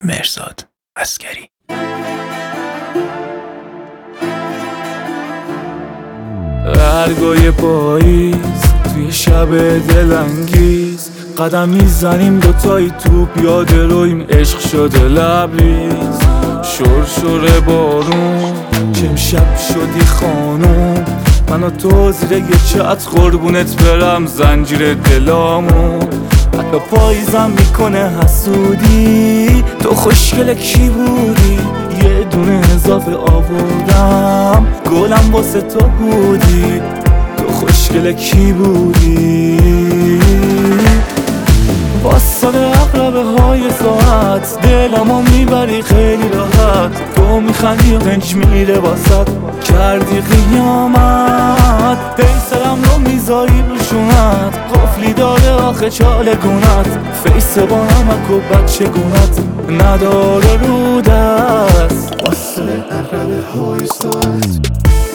مهرزاد عسگری. برگای پاییز توی شب دلانگیز، قدم میزنیم دوتایی تو پیاده رویم، عشق شده لبریز. شرشر بارون که امشب شدی خانوم، من و تو زیر یه چتر قربونت برم زنجیر دلامون. حتی پاییزم میکنه حسودی، تو خوشگل کی بودی؟ یه دونه اضافه آوردم، گلم واسه تو بودی. تو خوشگل کی بودی؟ واسه عقربه های ساعت دلمو میبری خیلی راحت، تو میخندی و قنچ میره واسط، کردی قیامت. پیسرم رو میذاری روشونت، قفلی داره آخه چاله گونت، فیس با نمک و بچه گونت نداره رو دست. واسه عقربه های ساعت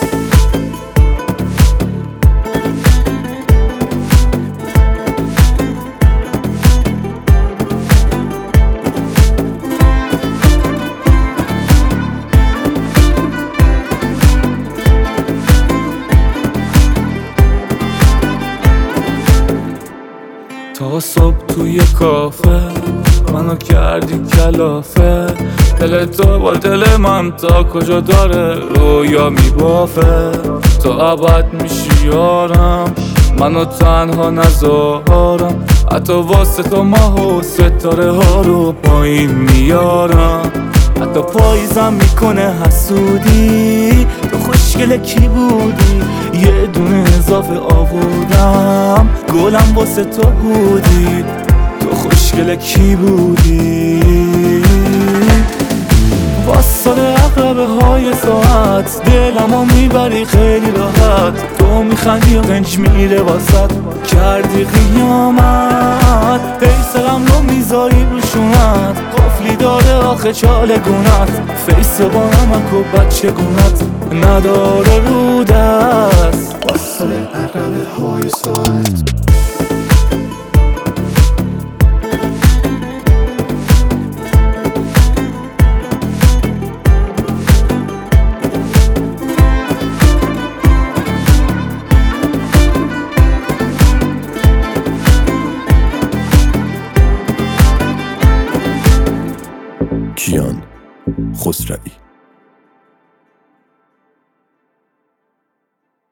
تا صبح توی کافه منو کردی کلافه، دل تو با دل من تا کجا داره رویا میبافه. تو ابد میشی یارم، منو تنها نذارم، حتی واسه تو ماه و ستاره ها رو پایین میارم. حتی پاییزم میکنه حسودی، تو خوشگل کی بودی؟ یه دونه اضافه آوردم، گلم واسه تو بودی. تو خوشگل کی بودی؟ واسه عقربه های ساعت دلمو میبری خیلی راحت، تو میخندی و قنچ میره واسط، کردی قیامت. پیسرم رو میذاری روشونت، قفلی داره آخه چاله گونت، فیس با نمک و بچه گونت نداره رو دست. واسه عقربه های ساعت